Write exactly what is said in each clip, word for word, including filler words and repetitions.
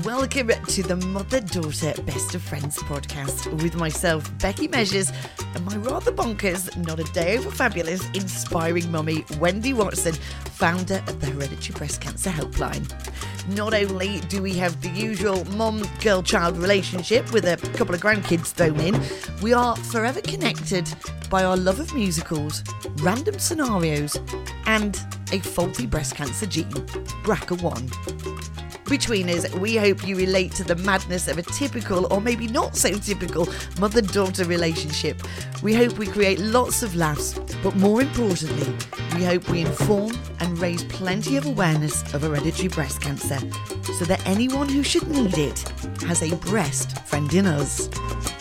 Welcome to the Mother-Daughter Best of Friends podcast with myself, Becky Measures, and my rather bonkers, not a day over fabulous, inspiring mummy, Wendy Watson, founder of the Hereditary Breast Cancer Helpline. Not only do we have the usual mum-girl-child relationship with a couple of grandkids thrown in, we are forever connected by our love of musicals, random scenarios, and a faulty breast cancer gene, B R C A one. Between us, we hope you relate to the madness of a typical, or maybe not so typical, mother-daughter relationship. We hope we create lots of laughs, but more importantly, we hope we inform and raise plenty of awareness of hereditary breast cancer, so that anyone who should need it has a breast friend in us.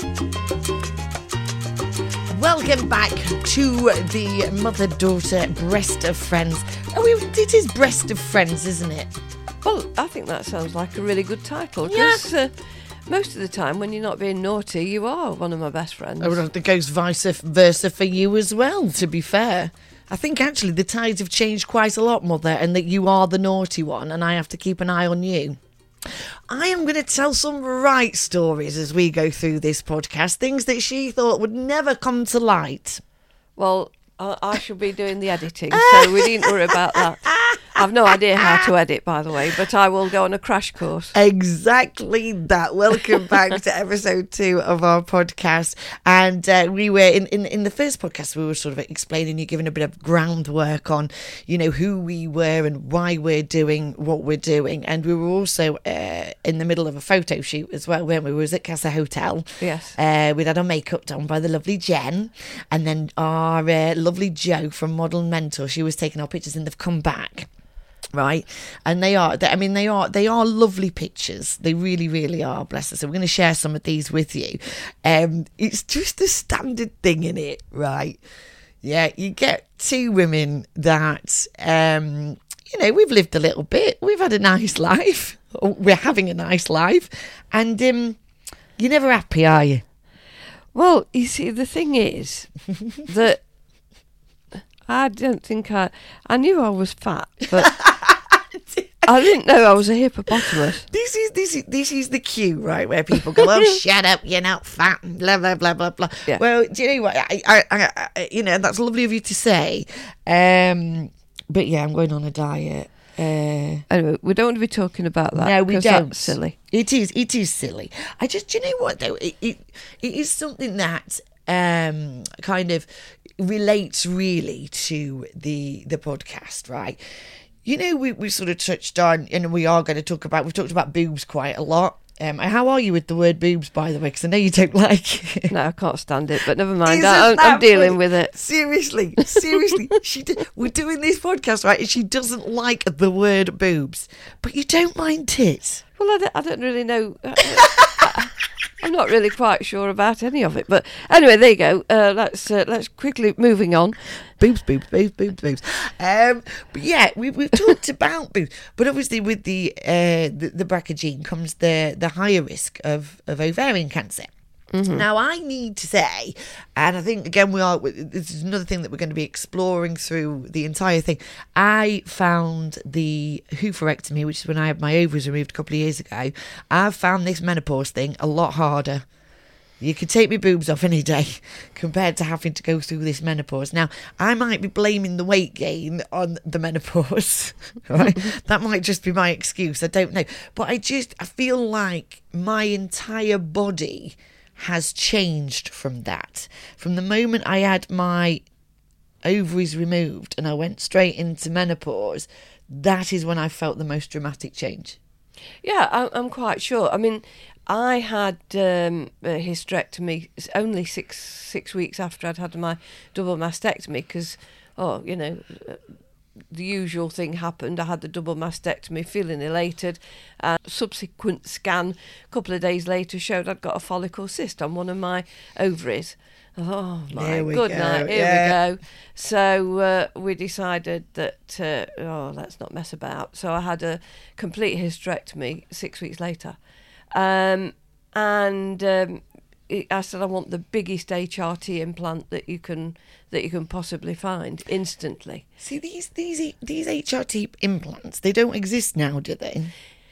Welcome back to the Mother-Daughter Breast of Friends. Oh, it is Breast of Friends, isn't it? Well, I think that sounds like a really good title. Because yeah. uh, most of the time, when you're not being naughty, you are one of my best friends. Oh, it goes vice versa for you as well, to be fair. I think actually the tides have changed quite a lot, Mother, and that you are the naughty one, and I have to keep an eye on you. I am going to tell some right stories as we go through this podcast, things that she thought would never come to light. Well, I, I shall be doing the editing, so we needn't worry about that. I've no idea how to edit, by the way, but I will go on a crash course. Exactly that. Welcome back to episode two of our podcast. And uh, we were, in, in, in the first podcast, we were sort of explaining, you giving a bit of groundwork on, you know, who we were and why we're doing what we're doing. And we were also uh, in the middle of a photo shoot as well, weren't we? We was at Casa Hotel. Yes. Uh, we'd had our makeup done by the lovely Jen. And then our uh, lovely Jo from Model Mentor, she was taking our pictures and they've come back. Right, and they are. They, I mean, they are. They are lovely pictures. They really, really are. Bless us. So we're going to share some of these with you. Um, it's just a standard thing in it, right? Yeah, you get two women that, um, you know, we've lived a little bit. We've had a nice life. We're having a nice life, and um, you're never happy, are you? Well, you see, the thing is that I don't think I. I knew I was fat, but. I didn't know I was a hippopotamus. This is this is this is the cue, right, where people go, "Oh, shut up, you're not fat," and blah blah blah blah blah. Yeah. Well, do you know what? I, I, I, I, you know, that's lovely of you to say. Um, but yeah, I'm going on a diet. Uh, anyway, we don't want to be talking about that. No, we don't. That's silly. It is. It is silly. I just, do you know what though? It it, it is something that um kind of relates really to the the podcast, right? You know, we, we sort of touched on, and we are going to talk about, we've talked about boobs quite a lot. Um, how are you with the word boobs, by the way? Because I know you don't like it. No, I can't stand it, but never mind. I, I'm, I'm dealing funny? with it. Seriously, seriously. she did, we're doing this podcast, right? And she doesn't like the word boobs, but you don't mind tits. Well, I don't, I don't really know. I'm not really quite sure about any of it, but anyway, there you go. Uh, let's uh, let's quickly moving on. Boobs, boobs, boobs, boobs, boobs. Um, but yeah, we, we've talked about boobs, but obviously with the uh, the, the B R C A gene comes the the higher risk of of ovarian cancer. Mm-hmm. Now, I need to say, and I think, again, we are, this is another thing that we're going to be exploring through the entire thing. I found the oophorectomy, which is when I had my ovaries removed a couple of years ago. I've found this menopause thing a lot harder. You could take my boobs off any day compared to having to go through this menopause. Now, I might be blaming the weight gain on the menopause, right? That might just be my excuse. I don't know. But I just, I feel like my entire body has changed from that. From the moment I had my ovaries removed and I went straight into menopause, that is when I felt the most dramatic change. Yeah, I'm quite sure. I mean, I had um, a hysterectomy only six six weeks after I'd had my double mastectomy because, oh, you know, the usual thing happened. I had the double mastectomy, feeling elated. Uh, subsequent scan a couple of days later showed I'd got a follicle cyst on one of my ovaries. Oh my good go. night, here yeah. we go. So uh, we decided that, uh, oh, let's not mess about. So I had a complete hysterectomy six weeks later. Um, and um, it, I said I want the biggest H R T implant that you can that you can possibly find instantly. See, these these these H R T implants, they don't exist now, do they?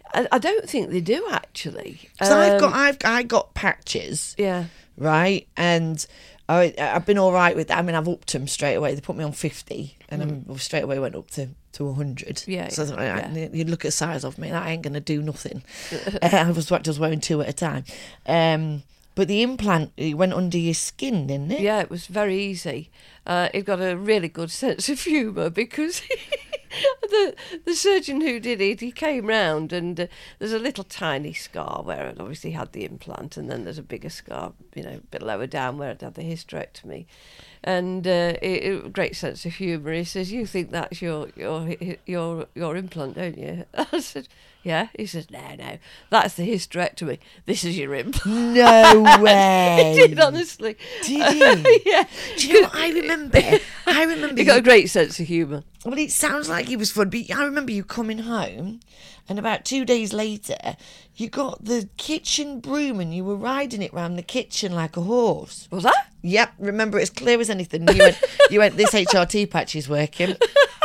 I, I don't think they do actually. So I've Um, got I've I got patches, yeah. right, and I I've been all right with that. I mean, I've upped them straight away. They put me on fifty, and mm. I straight away went up to to a hundred. Yeah, so yeah, yeah. You look at the size of me, that ain't gonna do nothing. uh, I was just wearing two at a time. Um, but the implant, it went under your skin, didn't it? Yeah, it was very easy. Uh, it got a really good sense of humour because the the surgeon who did it, he came round and uh, there's a little tiny scar where it obviously had the implant, and then there's a bigger scar, you know, a bit lower down where it had the hysterectomy. And uh, it, it, great sense of humour. He says, "You think that's your your your your implant, don't you?" I said, "Yeah." He says, "No, no, that's the hysterectomy. This is your implant." No way. He did, honestly. Did he? Yeah. Do you know what I remember? I remember. He got a great sense of humour. Well, it sounds like he was fun, but I remember you coming home, and about two days later, you got the kitchen broom and you were riding it round the kitchen like a horse. Was that? Yep, remember it as clear as anything. You went, you went. This H R T patch is working.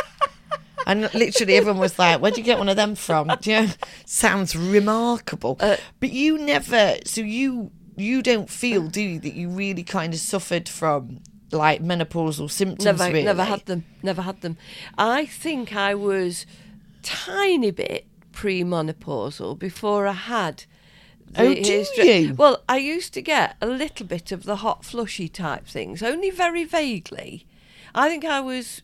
And literally everyone was like, where'd you get one of them from? Do you know? Sounds remarkable. Uh, but you never, so you you don't feel, do you, that you really kind of suffered from like menopausal symptoms? Never, really? never had them. Never had them. I think I was tiny bit pre-menopausal before I had. The, Oh, do histri- you? Well, I used to get a little bit of the hot flushy type things, only very vaguely. I think I was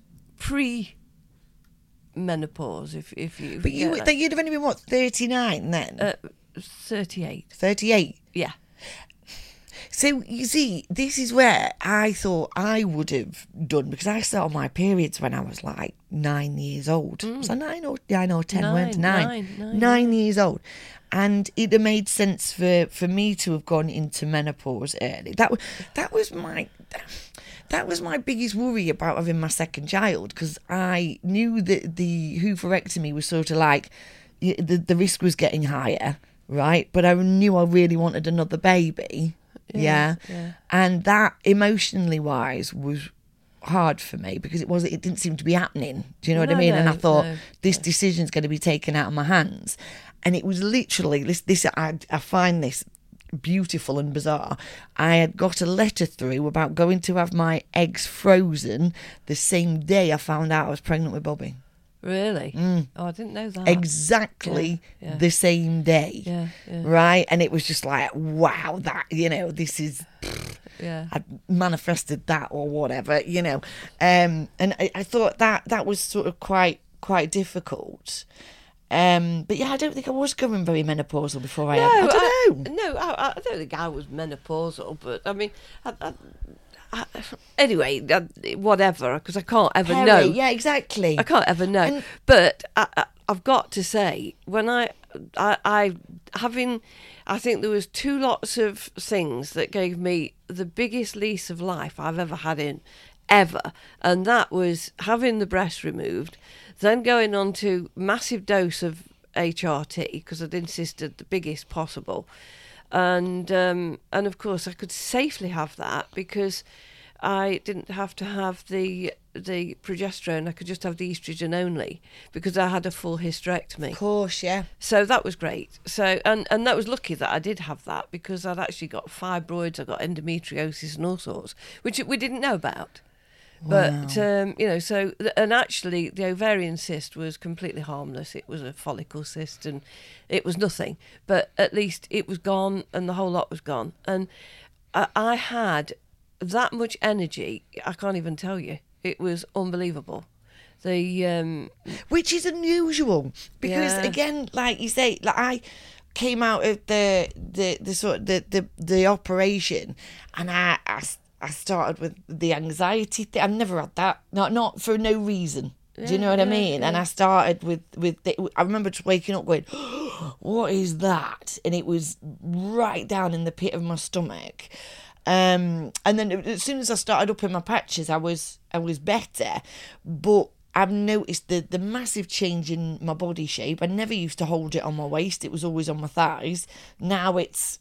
pre-menopause, if if you. But you, that. you'd have only been what, thirty-nine then? Uh, thirty-eight. Thirty-eight. Yeah. So you see, this is where I thought I would have done, because I started my periods when I was like nine years old. Mm. Was I nine or nine or ten? Nine, weren't nine? Nine, nine, nine years old. And it made sense for, for me to have gone into menopause early. That was that was my that was my biggest worry about having my second child, because I knew that the oophorectomy was sort of like the the risk was getting higher, right? But I knew I really wanted another baby. Yeah, yeah, yeah. And that emotionally wise was hard for me, because it was it didn't seem to be happening. Do you know no, what I mean? no, and I thought no, this no. decision's going to be taken out of my hands. And it was literally this. This I, I find this beautiful and bizarre. I had got a letter through about going to have my eggs frozen the same day I found out I was pregnant with Bobby. Really? Mm. Oh, I didn't know that. Exactly yeah, yeah. the same day. Yeah, yeah. Right? And it was just like, wow, that, you know, this is... Yeah. I manifested that or whatever, you know. Um, and I, I thought that that was sort of quite quite difficult. Um, but yeah, I don't think I was going very menopausal before I no, had. I don't I, know. No, I, I don't think I was menopausal, but I mean, I, I, I, anyway, whatever, because I can't ever Perry, know. Yeah, exactly. I can't ever know. And, but I, I, I've got to say, when I, I, I, having, I think there was two lots of things that gave me the biggest lease of life I've ever had in, ever, and that was having the breast removed, then going on to massive dose of H R T, because I'd insisted the biggest possible, and um, and of course I could safely have that because I didn't have to have the the progesterone. I could just have the estrogen only because I had a full hysterectomy. of course, yeah. So that was great. So and and that was lucky that I did have that, because I'd actually got fibroids, I got endometriosis and all sorts, which we didn't know about. But, Wow. um, you know, so, and actually the ovarian cyst was completely harmless. It was a follicle cyst and it was nothing. But at least it was gone and the whole lot was gone. And I, I had that much energy, I can't even tell you. It was unbelievable. The um, Which is unusual, because, Yeah. again, like you say, like I came out of the the, the sort of the, the, the operation, and I... I I started with the anxiety thing. I've never had that. Not not for no reason. Do you know what Yeah, I mean? yeah. And I started with with. The, I remember just waking up going, "What is that?" And it was right down in the pit of my stomach. Um, and then as soon as I started up in my patches, I was I was better. But I've noticed the the massive change in my body shape. I never used to hold it on my waist. It was always on my thighs. Now it's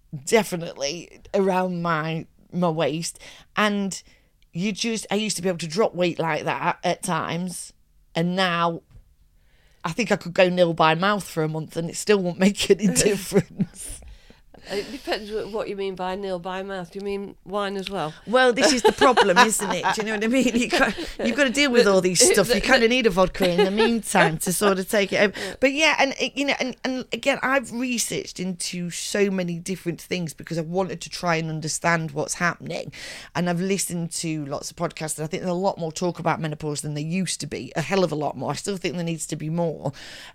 definitely around my my waist, and you just I used to be able to drop weight like that at times, and now I think I could go nil by mouth for a month and it still won't make any difference. It depends what you mean by nil by mouth. Do you mean wine as well? Well, this is the problem, isn't it? Do you know what I mean? You got, you've got to deal with all these stuff. You kind of need a vodka in the meantime to sort of take it over. But yeah, and you know, and, and again, I've researched into so many different things because I wanted to try and understand what's happening. And I've listened to lots of podcasts, and I think there's a lot more talk about menopause than there used to be. A hell of a lot more. I still think there needs to be more.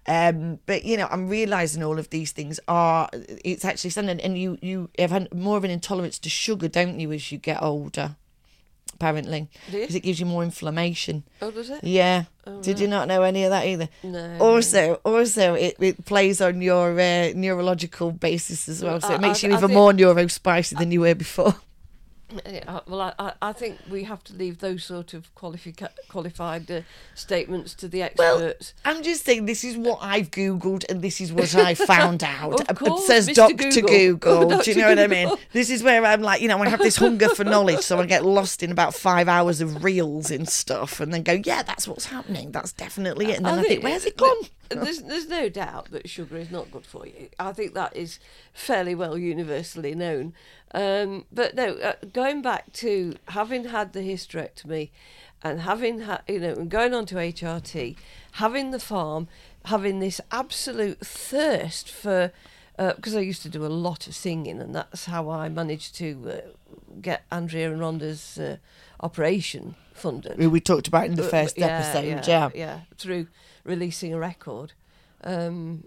Um, but you know, I'm realising all of these things are. It's actually something. And you, you have had more of an intolerance to sugar, don't you, as you get older, apparently. Because it gives you more inflammation. Oh, does it? Yeah. Oh, Did right. you not know any of that either? No. Also, also it, it plays on your uh, neurological basis as well, so I- it makes I- you I even think- more neurospicy than you were before. Yeah, well, I- I, I think we have to leave those sort of qualifi- qualified uh, statements to the Well, experts. I'm just saying this is what I've Googled and this is what I found out. Of course, it says Mister Doctor Google. Google. Do you know what I mean? Doctor This is where I'm like, you know, I have this hunger for knowledge, so I get lost in about five hours of reels and stuff and then go, yeah, that's what's happening. That's definitely it. And then I, think, where's it gone? There's, there's no doubt that sugar is not good for you. I think that is fairly well universally known. Um, but no, uh, going back to having had the hysterectomy and having had, you know, and going on to H R T, having the farm, having this absolute thirst for, because uh, I used to do a lot of singing, and that's how I managed to uh, get Andrea and Rhonda's uh, operation funded. We talked about it in the Uh, first yeah, episode, yeah, yeah. yeah, through releasing a record, um,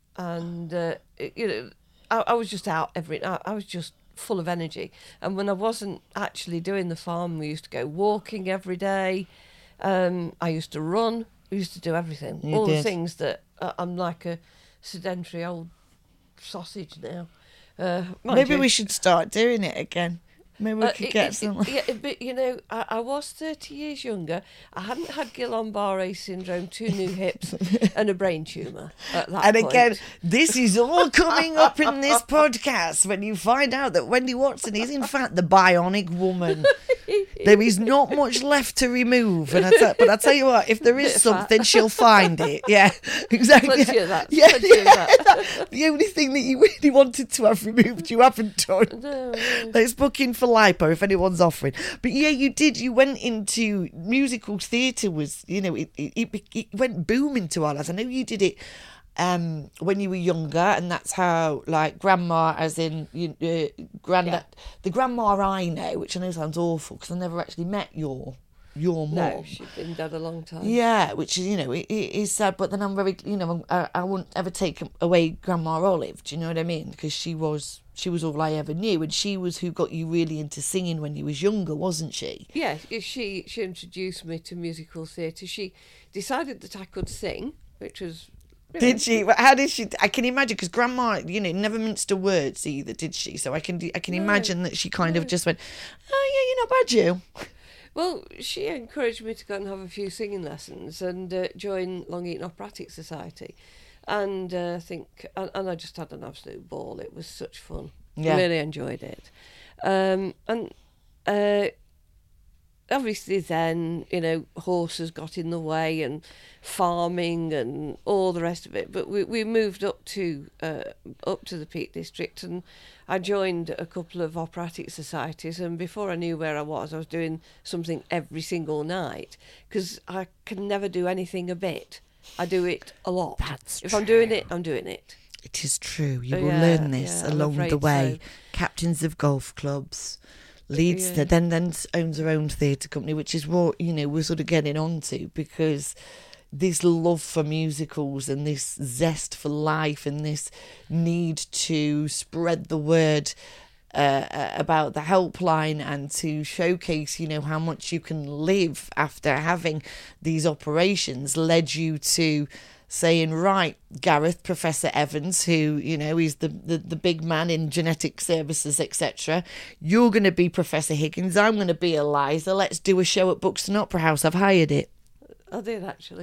and uh, you know, I, I was just out every. I, I was just full of energy, and when I wasn't actually doing the farm, we used to go walking every day. Um, I used to run. We used to do everything, You all the did. things that uh, I'm like a sedentary old sausage now. Uh, mind Maybe you. we should start doing it again. Maybe we Uh, could it- get it- some. it- yeah, but you know, I, I was thirty years younger. I hadn't had Guillain-Barré syndrome, two new hips, and a brain tumour at that And point. again, this is all coming up in this podcast when you find out that Wendy Watson is in fact the bionic woman. There is not much left to remove, and I tell, but I tell you what, if there Bit is of something, fat. she'll find it. Yeah, exactly. Plenty of that, Yeah, plenty of yeah. that. The only thing that you really wanted to have removed, you haven't done. No, no. Let's book in for lipo if anyone's offering. But yeah, you did. You went into musical theatre. Was you know it, it, it, it went booming to our lads. I know you did it um, when you were younger, and that's how like grandma, as in you, uh, grand Yeah. the grandma I know, which I know sounds awful because I never actually met your your mum. No, she'd been dead a long time. Yeah, which is, you know, it, it is sad, but then I'm very, you know, I, I wouldn't ever take away Grandma Olive, do you know what I mean? Because she was, she was all I ever knew, and she was who got you really into singing when you was younger, wasn't she? Yeah, she she introduced me to musical theatre. She decided that I could sing, which was. you know, Did she? Well, how did she? I can imagine, because Grandma, you know, never minced her words either, did she? So I can, I can No, imagine that she kind of no. just went, oh yeah, you're not bad, you. Well, she encouraged me to go and have a few singing lessons and uh, join Long Eaton Operatic Society, and uh, I think, and, and I just had an absolute ball. It was such fun. Yeah. Really enjoyed it, um, and uh, obviously then you know horses got in the way and farming and all the rest of it. But we we moved up to uh, up to the Peak District, and I joined a couple of operatic societies, and before I knew where I was, I was doing something every single night because I can never do anything a bit. I do it a lot. That's if I'm doing true. it, I'm doing it. It is true. You Oh, will yeah, learn this yeah, I'm along afraid the way. so. Captains of golf clubs, leads Yeah. to, then then owns her own theatre company, which is what, you know, we're sort of getting onto, because this love for musicals and this zest for life and this need to spread the word uh, uh, about the helpline and to showcase, you know, how much you can live after having these operations led you to saying, right, Gareth, Professor Evans, who, you know, he's the, the, the big man in genetic services, et cetera. You're going to be Professor Higgins. I'm going to be Eliza. Let's do a show at Buxton Opera House. I've hired it. I did actually.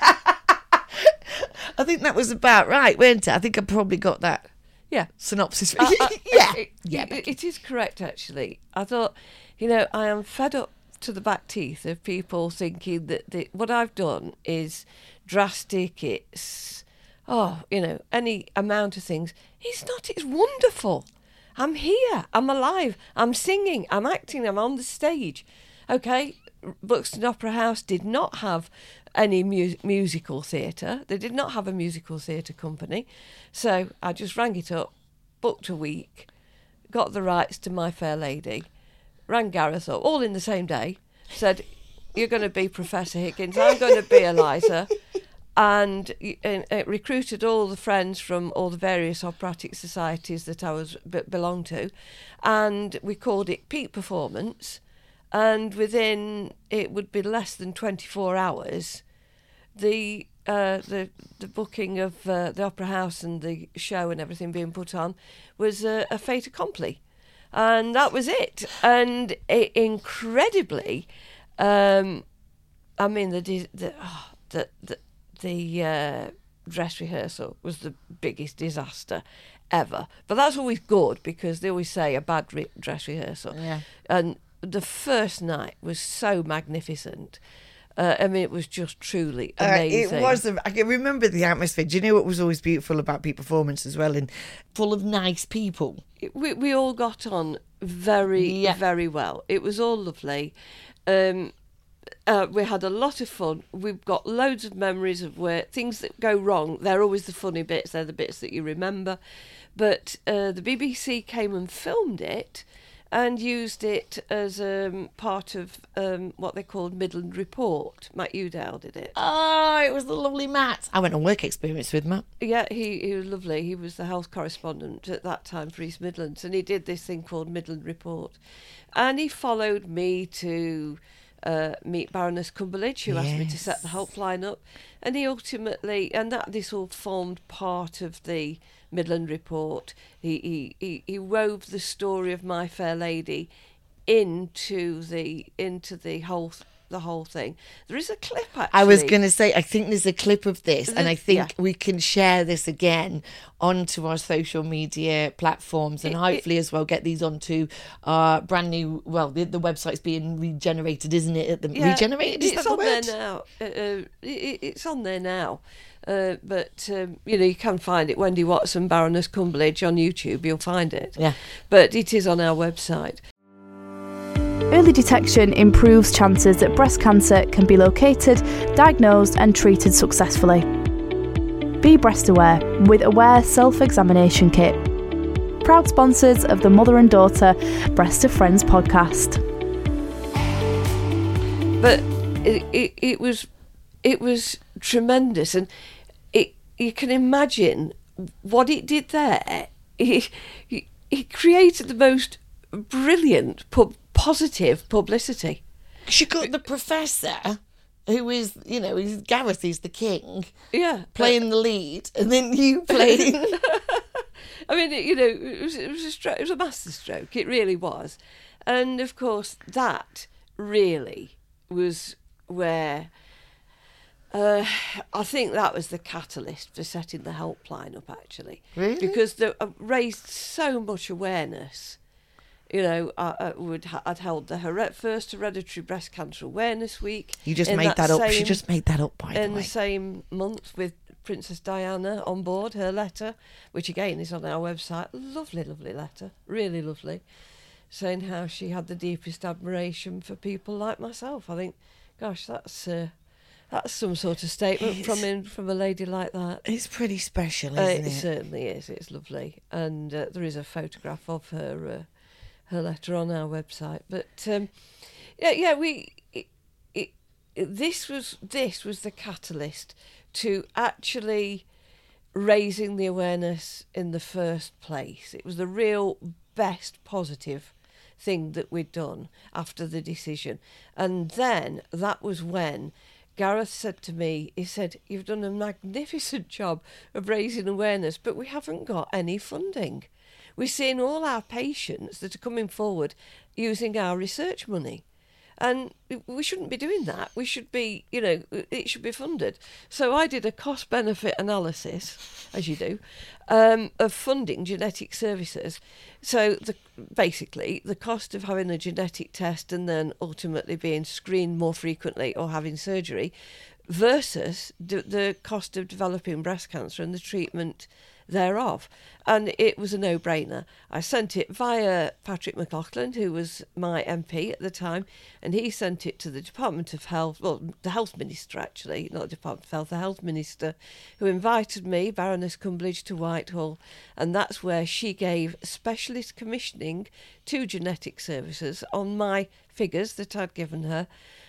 I think that was about right, weren't it? I think I probably got that Yeah. synopsis. I- I- yeah. it, yeah. it- it is correct, actually. I thought, you know, I am fed up to the back teeth of people thinking that the, what I've done is drastic. It's, oh, you know, any amount of things. It's not. It's wonderful. I'm here. I'm alive. I'm singing. I'm acting. I'm on the stage. Okay, Buxton Opera House did not have any mu- musical theatre. They did not have a musical theatre company. So I just rang it up, booked a week, got the rights to My Fair Lady, rang Gareth up, all in the same day, said, you're going to be Professor Higgins, I'm going to be Eliza, and uh, uh, recruited all the friends from all the various operatic societies that I was b- belonged to, and we called it Peak Performance. And within, it would be less than twenty-four hours, the uh, the the booking of uh, the Opera House and the show and everything being put on was uh, a fait accompli. And that was it. And it, incredibly, um, I mean, the the oh, the the, the uh, dress rehearsal was the biggest disaster ever. But that's always good, because they always say a bad re- dress rehearsal. Yeah. And the first night was so magnificent. Uh, I mean, it was just truly amazing. Uh, it was. I can remember the atmosphere. Do you know what was always beautiful about Peak Performance as well? And full of nice people. We we all got on very, Yeah. very well. It was all lovely. Um, uh, we had a lot of fun. We've got loads of memories of where things that go wrong. They're always the funny bits. They're the bits that you remember. But uh, the B B C came and filmed it, and used it as um, part of um, what they called Midland Report. Matt Udall did it. Oh, it was the lovely Matt. I went on work experience with Matt. Yeah, he, he was lovely. He was the health correspondent at that time for East Midlands, and he did this thing called Midland Report. And he followed me to uh, meet Baroness Cumberledge, who asked me to set the helpline up. And he ultimately, and that this all formed part of the Midland Report. He, he he he wove the story of My Fair Lady into the into the whole the whole thing. There is a clip, actually. I was going to say, I think there's a clip of this, and I think Yeah. we can share this again onto our social media platforms, and It- hopefully as well get these onto our brand new, well, the, the website's being regenerated, isn't it? At the, Yeah, regenerated, is it's that the on word? there now. Uh, uh, it, it's on there now. Uh, but, um, you know, you can find it, Wendy Watson, Baroness Cumberledge, on YouTube. You'll find it. Yeah. But it is on our website. Early detection improves chances that breast cancer can be located, diagnosed and treated successfully. Be breast aware with Aware Self-Examination Kit. Proud sponsors of the Mother and Daughter Breast of Friends podcast. But it, it, it was it was tremendous, and it you can imagine what it did there. It, it, it created the most brilliant pub, positive publicity. She got the professor, who is, you know, he's Gareth, he's the king, Yeah, playing the lead, and then you playing. I mean, it, you know, it was it was a stroke, it was a masterstroke. It really was, and of course that really was where uh, I think that was the catalyst for setting the helpline up. Actually, Really? because they uh, raised so much awareness. You know, I, I would ha- I'd held the her- first Hereditary Breast Cancer Awareness Week. You just in made that, up. She same- just made that up, by the in way. the same month with Princess Diana on board, her letter, which again is on our website. Lovely, lovely letter, really lovely, saying how she had the deepest admiration for people like myself. I think, gosh, that's uh, that's some sort of statement It's- from in, from a lady like that. It's pretty special, Uh, isn't it it? certainly is. It's lovely, and uh, there is a photograph of her uh, her letter on our website. But um, yeah, yeah, we it, it, this was this was the catalyst to actually raising the awareness in the first place. It was the real best positive thing that we'd done after the decision. And then that was when Gareth said to me, he said, "You've done a magnificent job of raising awareness, but we haven't got any funding. We're seeing all our patients that are coming forward using our research money. And we shouldn't be doing that. We should be, you know, it should be funded. So I did a cost-benefit analysis, as you do, um, of funding genetic services. So the, basically, the cost of having a genetic test and then ultimately being screened more frequently or having surgery versus the, the cost of developing breast cancer and the treatment thereof. And it was a no-brainer. I sent it via Patrick McLaughlin, who was my M P at the time, and he sent it to the Department of Health, well, the Health Minister actually, not the Department of Health, the Health Minister, who invited me, Baroness Cumberledge, to Whitehall, and that's where she gave specialist commissioning to genetic services on my figures that I'd given her.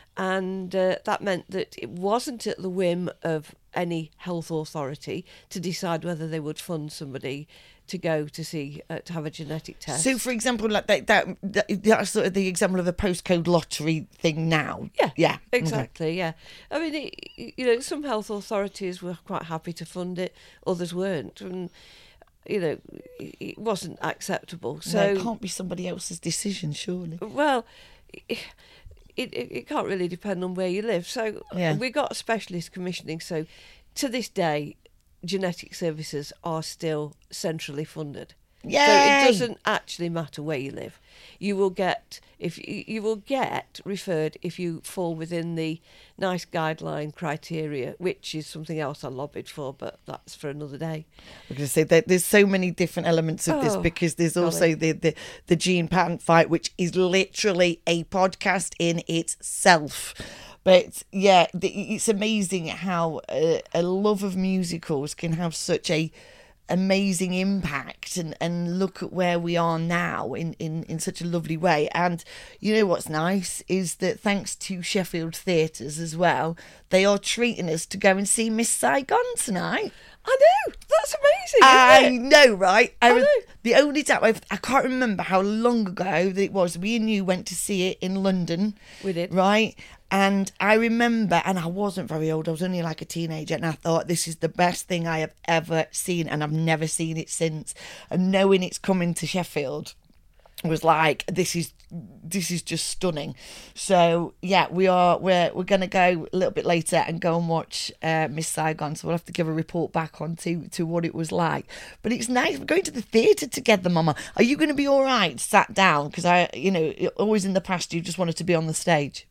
And uh, that meant that it wasn't at the whim of any health authority to decide whether they would fund somebody to go to see uh, to have a genetic test. So, for example, like that, that, that that's sort of the example of a postcode lottery thing now. Yeah, yeah, exactly. Okay. Yeah, I mean, it, you know, some health authorities were quite happy to fund it, others weren't, and you know, it wasn't acceptable. So no, it can't be somebody else's decision, surely. Well. It, It, it, it can't really depend on where you live. So yeah. we got specialist commissioning. So to this day, genetic services are still centrally funded. Yay! So it doesn't actually matter where you live. You will get if you, you will get referred if you fall within the NICE guideline criteria, which is something else I lobbied for, but that's for another day. I'm going to say that there's so many different elements of oh, this because there's also the, the the gene patent fight, which is literally a podcast in itself. But yeah, the, it's amazing how a, a love of musicals can have such a amazing impact and and look at where we are now in in in such a lovely way. And you know what's nice is that thanks to Sheffield Theatres as well, they are treating us to go and see Miss Saigon tonight. I know, that's amazing, I isn't it? know, right? I, I was, know. The only time I've, I can't remember how long ago that it was. Me and you went to see it in London. We did, right? And I remember, and I wasn't very old, I was only like a teenager, and I thought this is the best thing I have ever seen, and I've never seen it since. And knowing it's coming to Sheffield was like, this is this is just stunning. So yeah, we are we're we're gonna go a little bit later and go and watch uh, Miss Saigon. So we'll have to give a report back on to to what it was like. But it's nice. We're going to the theatre together, Mama. Are you going to be all right sat down? Because I, you know, always in the past you just wanted to be on the stage.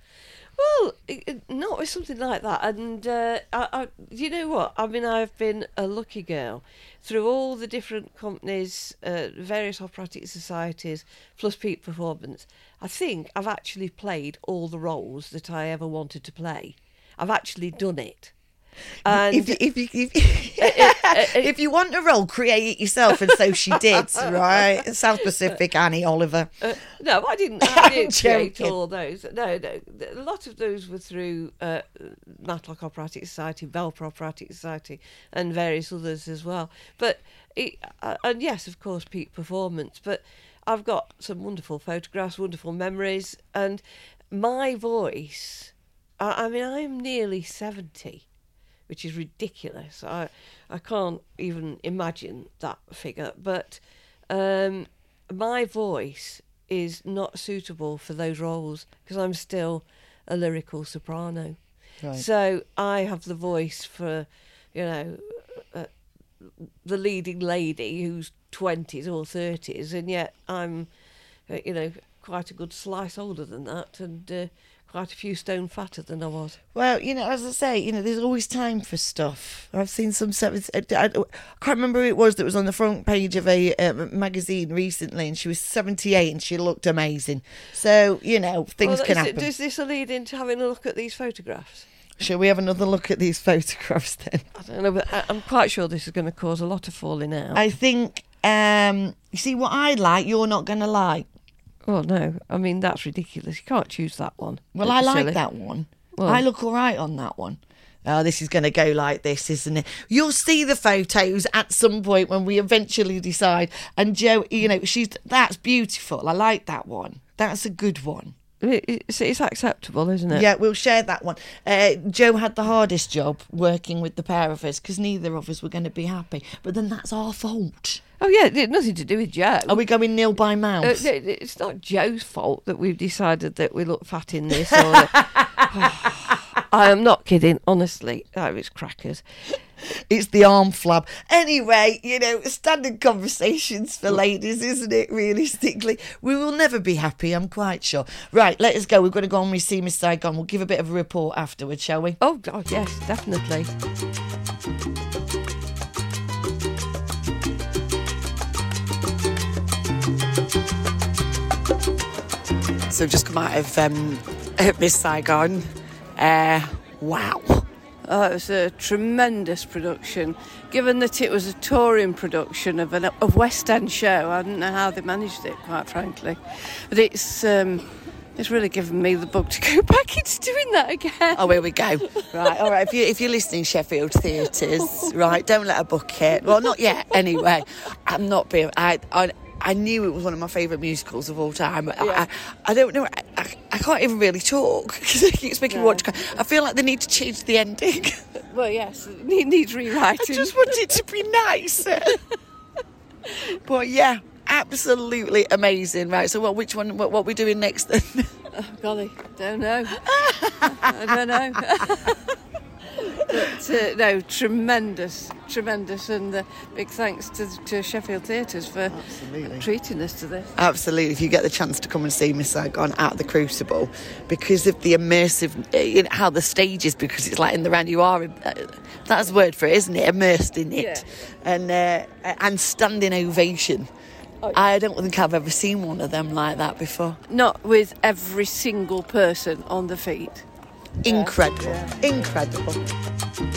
Well, not with something like that. And uh, I, I, you know what? I mean, I've been a lucky girl through all the different companies, uh, various operatic societies, plus peak performance. I think I've actually played all the roles that I ever wanted to play. I've actually done it. And if you, if you, if, you, if you want a role, create it yourself, and so she did, right? South Pacific, Annie Oliver. Uh, no, I didn't. I didn't create joking. all those. No, no. A lot of those were through uh, Matlock Operatic Society, Belper Operatic Society, and various others as well. But it, uh, and yes, of course, peak performance. But I've got some wonderful photographs, wonderful memories, and my voice. I, I mean, I'm nearly seventy. Which is ridiculous. I I can't even imagine that figure. But um, my voice is not suitable for those roles because I'm still a lyrical soprano. Right. So I have the voice for, you know, uh, the leading lady who's twenties or thirties, and yet I'm, uh, you know, quite a good slice older than that, and uh, quite a few stone fatter than I was. Well, you know, as I say, you know, there's always time for stuff. I've seen some stuff. I, I, I can't remember who it was that was on the front page of a uh, magazine recently, and she was seventy-eight and she looked amazing. So, you know, things well, can is happen. It, does this lead into having a look at these photographs? Shall we have another look at these photographs then? I don't know, but I, I'm quite sure this is going to cause a lot of falling out. I think, um, you see, what I like, you're not going to like. Oh, no. I mean, that's ridiculous. You can't choose that one. Well, That'd I be like silly. that one. Well, I look all right on that one. Oh, this is going to go like this, isn't it? You'll see the photos at some point when we eventually decide. And Jo, you know, she's that's beautiful. I like that one. That's a good one. It's, it's acceptable, isn't it? Yeah, we'll share that one. Uh, Jo had the hardest job working with the pair of us because neither of us were going to be happy. But then that's our fault. Oh yeah, it had nothing to do with Joe. Are we going nil by Uh, mouth? it- it's not Joe's fault that we've decided that we look fat in this. Or that, I am not kidding, honestly. Oh, it's crackers. It's the arm flab. Anyway, you know, standard conversations for ladies, isn't it, realistically? We will never be happy, I'm quite sure. Right, let us go. We're going to go on with See Miss Saigon. We'll give a bit of a report afterwards, shall we? Oh, God, yes, definitely. So just come out of um, Miss Saigon. Uh, wow. Oh, it was a tremendous production. Given that it was a touring production of an of West End show, I don't know how they managed it, quite frankly. But it's um, it's really given me the bug to go back into doing that again. Oh, here we go. Right, all right. If, you, if you're listening, Sheffield Theatres, right, don't let her book it. Well, not yet, anyway. I'm not being... I, I, I knew it was one of my favourite musicals of all time. Yeah. I, I don't know. I, I, I can't even really talk because it keeps making me want to cry. I feel like they need to change the ending. Well, yes, it needs rewriting. I just want it to be nicer. But yeah, absolutely amazing. Right, so what? Which one? What, what are we doing next then? Oh, golly, don't know. I don't know. But uh, no, tremendous, tremendous, and uh, big thanks to, to Sheffield Theatres for Absolutely. treating us to this. Absolutely, if you get the chance to come and see Miss Saigon at the Crucible, because of the immersive, uh, you know, how the stage is, because it's like in the round you are, uh, that's the word for it, isn't it? Immersed in it, Yeah. and uh, and standing ovation. Oh, yeah. I don't think I've ever seen one of them like that before. Not with every single person on the feet. Incredible, Yeah. incredible.